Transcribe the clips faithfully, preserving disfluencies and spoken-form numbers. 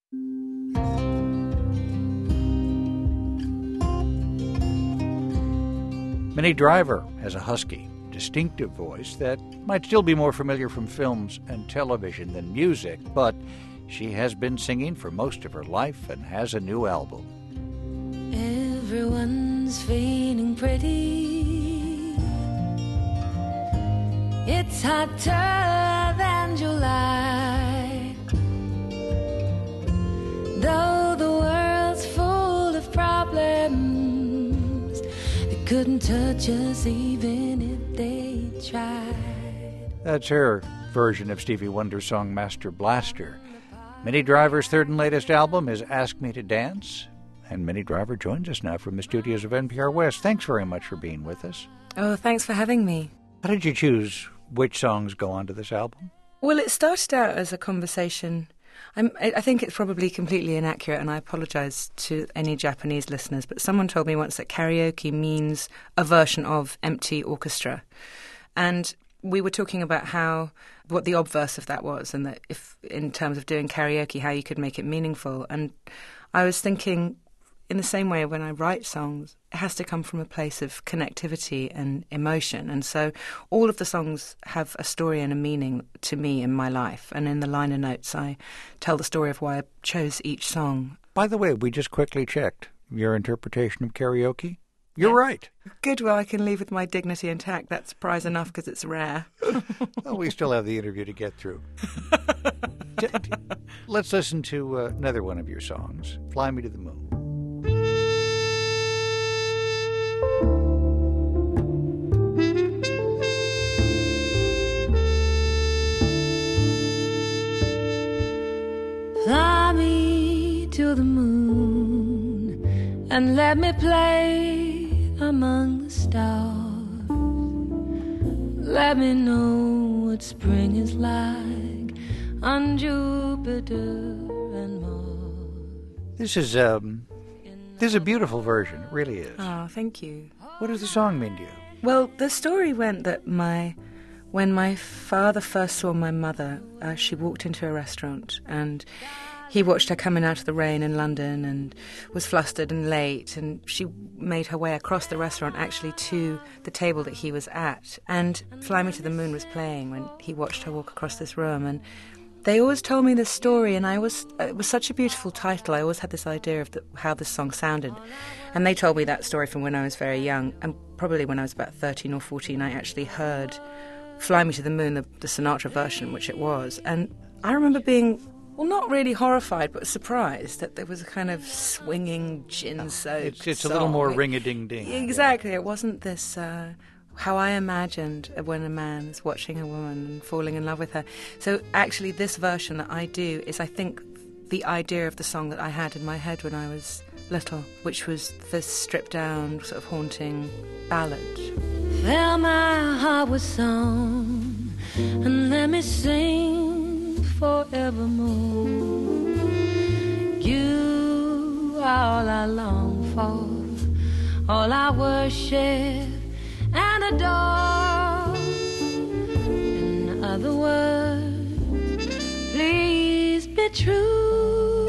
Minnie Driver has a husky, distinctive voice that might still be more familiar from films and television than music, but she has been singing for most of her life and has a new album. Everyone's feeling pretty. It's hotter than July. Though the world's full of problems, they couldn't touch us even if they tried. That's her version of Stevie Wonder's song Master Blaster. Minnie Driver's third and latest album is Ask Me to Dance. And Minnie Driver joins us now from the studios of N P R West. Thanks very much for being with us. Oh, thanks for having me. How did you choose which songs go onto this album? Well, it started out as a conversation. I'm, I think it's probably completely inaccurate, and I apologise to any Japanese listeners, but someone told me once that karaoke means a version of empty orchestra. And we were talking about how, what the obverse of that was, and that if, in terms of doing karaoke, how you could make it meaningful. And I was thinking, in the same way, when I write songs, it has to come from a place of connectivity and emotion. And so all of the songs have a story and a meaning to me in my life. And in the liner notes, I tell the story of why I chose each song. By the way, we just quickly checked your interpretation of karaoke. You're yeah. right. Good. Well, I can leave with my dignity intact. That's prize enough because it's rare. Well, we still have the interview to get through. Let's listen to uh, another one of your songs, Fly Me to the Moon. Fly me to the moon and let me play among the stars. Let me know what spring is like on Jupiter and Mars. This is um, this is a beautiful version. It really is. Oh, thank you. What does the song mean to you? Well, the story went that my when my father first saw my mother, uh, she walked into a restaurant and he watched her coming out of the rain in London and was flustered and late, and she made her way across the restaurant actually to the table that he was at. And Fly Me to the Moon was playing when he watched her walk across this room. And they always told me this story, and I was it was such a beautiful title. I always had this idea of the, how this song sounded. And they told me that story from when I was very young, and probably when I was about thirteen or fourteen, I actually heard Fly Me to the Moon, the, the Sinatra version, which it was. And I remember being, well, not really horrified, but surprised that there was a kind of swinging, gin-soaked It's, it's a song. little more ring-a-ding-ding. Exactly. It wasn't this, uh, how I imagined when a man is watching a woman and falling in love with her. So actually this version that I do is, I think, the idea of the song that I had in my head when I was little, which was this stripped-down, sort of haunting ballad. Fill my heart with song and let me sing forevermore. You are all I long for, all I worship and adore. In other words, please be true.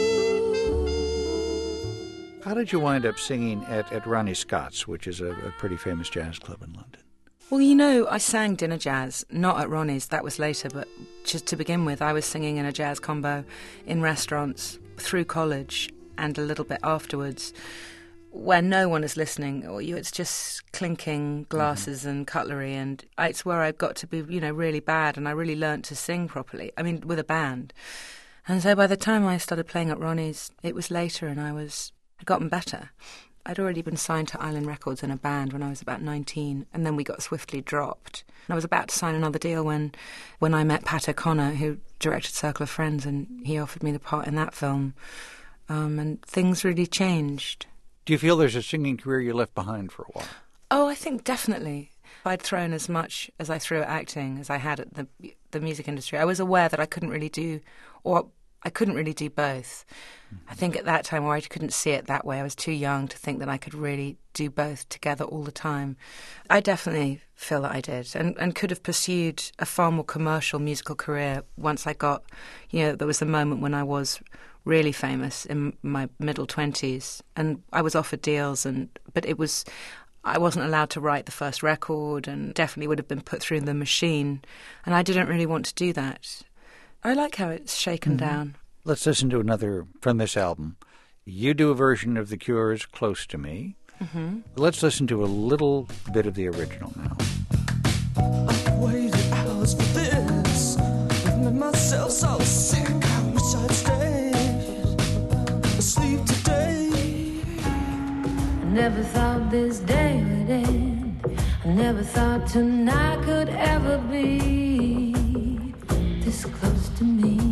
How did you wind up singing at, at Ronnie Scott's, which is a, a pretty famous jazz club in London? Well, you know, I sang dinner jazz, not at Ronnie's, that was later, but just to begin with, I was singing in a jazz combo in restaurants through college and a little bit afterwards, where no one is listening, or you, it's just clinking glasses mm-hmm. and cutlery, and it's where I got to be, you know, really bad, and I really learnt to sing properly, I mean, with a band. And so by the time I started playing at Ronnie's, it was later, and I was... I'd gotten better. I'd already been signed to Island Records in a band when I was about nineteen, and then we got swiftly dropped. And I was about to sign another deal when when I met Pat O'Connor, who directed Circle of Friends, and he offered me the part in that film. Um, and things really changed. Do you feel there's a singing career you left behind for a while? Oh, I think definitely. I'd thrown as much as I threw at acting as I had at the the music industry. I was aware that I couldn't really do, or I couldn't really do both. I think at that time, or I couldn't see it that way. I was too young to think that I could really do both together all the time. I definitely feel that I did, and, and could have pursued a far more commercial musical career once I got, you know, there was a moment when I was really famous in my middle twenties, and I was offered deals, and but it was, I wasn't allowed to write the first record, and definitely would have been put through the machine, and I didn't really want to do that. I like how it's shaken mm-hmm. down. Let's listen to another from this album. You do a version of The Cure's Close to Me. Mm-hmm. Let's listen to a little bit of the original now. I've waited hours for this. I've made myself so sick. I wish I'd stay asleep today. I never thought this day would end. I never thought tonight could ever be this close to me.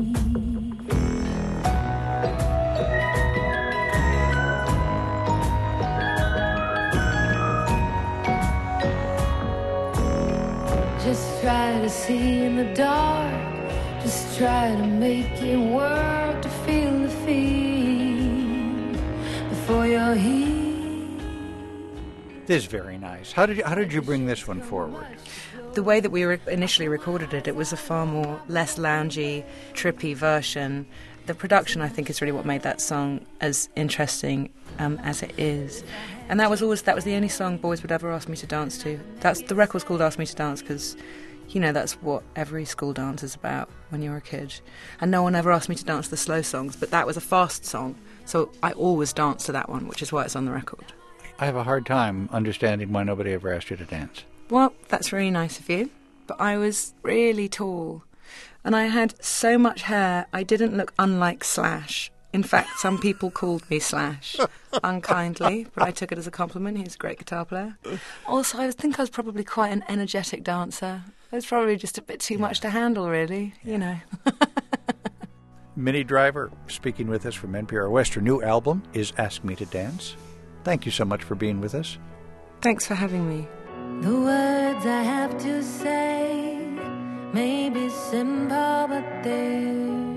Just try to see in the dark. Just try to make it work, to feel the fear before you're here. This is very nice. How did you, how did you bring this one forward? The way that we re- initially recorded it, it was a far more less loungy, trippy version. The production, I think, is really what made that song as interesting um, as it is. And that was always that was the only song boys would ever ask me to dance to. That's the record's called Ask Me to Dance because, you know, that's what every school dance is about when you're a kid. And no one ever asked me to dance the slow songs, but that was a fast song, so I always danced to that one, which is why it's on the record. I have a hard time understanding why nobody ever asked you to dance. Well, that's really nice of you, but I was really tall, and I had so much hair, I didn't look unlike Slash. In fact, some people called me Slash, unkindly, but I took it as a compliment. He's a great guitar player. Also, I think I was probably quite an energetic dancer. It was probably just a bit too yeah. much to handle, really, yeah. you know. Minnie Driver, speaking with us from N P R West. Her new album is Ask Me to Dance. Thank you so much for being with us. Thanks for having me. The words I have to say may be simple, but they're